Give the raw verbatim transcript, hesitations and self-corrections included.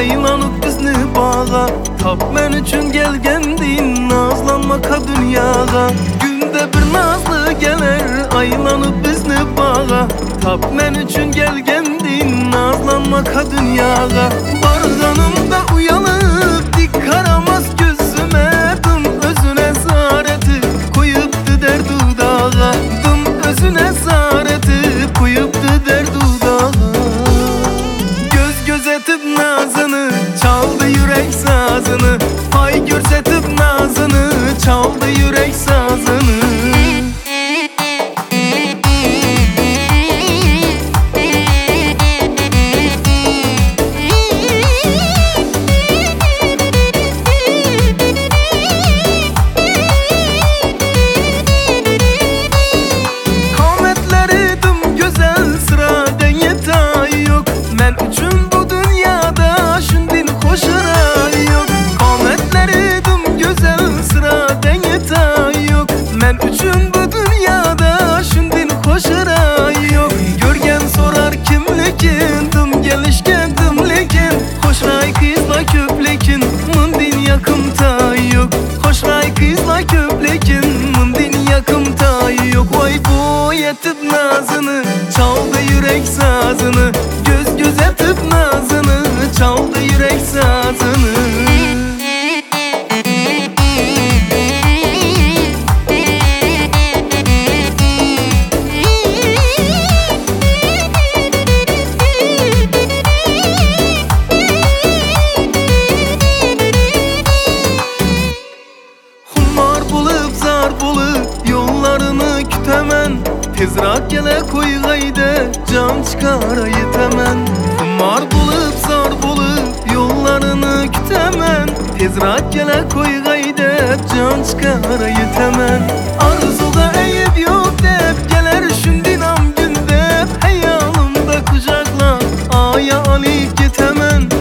aylanıp bizni bağa. Tap men üçün gelgendin, nazlanmaka dünyaga. Günde bir nazlı geler, aylanıp bizni bağa. Tap men üçün gelgendin, nazlanmaka dünyaga. Barganımda uyanıp dik karamaz gözüme. Dım özüne zareti koyuptu der dudağa. Dım özüne zareti koyuptu der dudağa. Göz gözetip nazını çaldı yürek sazını. Pay görsetip nazını çaldı yürek sazını. Yetip nazını çaldı yürek sazını. Göz gözetip nazını çaldı yürek sazını. Humar bulup zar bulup yollarını kütemen. Tezrak gele koygayde can çıkarayı temen. Humar bulup zar bulup yollarını kütemen. Tezrak gele koygayde can çıkarayı temen. Arzuda eyip yok dep geler şündinam günde. Hayalımda kucakla aya alıp getemen.